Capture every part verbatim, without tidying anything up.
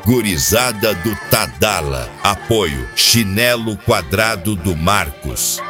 Gurizada do Tadala. Apoio Chinelo Quadrado do Marcos.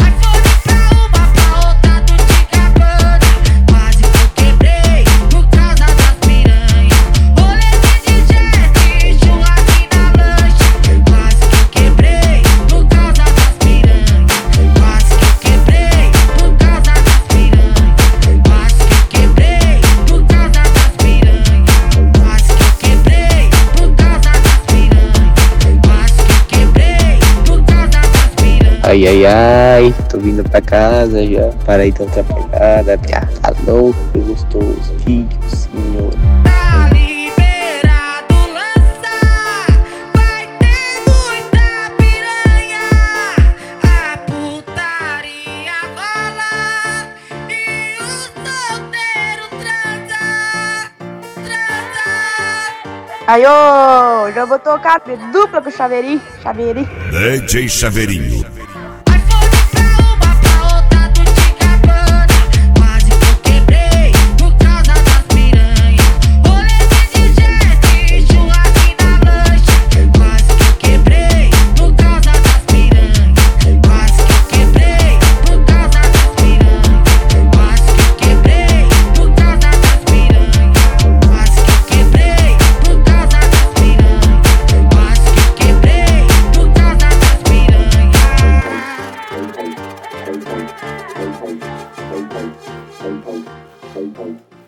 Ai, ai, ai, tô vindo pra casa já. Parei tão atrapalhada. Tá louco, gostoso. Filho, senhor. Tá liberado lançar. Vai ter muita piranha. A putaria rola. E o solteiro transa. Transa. Aí, ô, já vou tocar dupla com o Chaveirinho. Chaveirinho. D J Chaveirinho. Bye.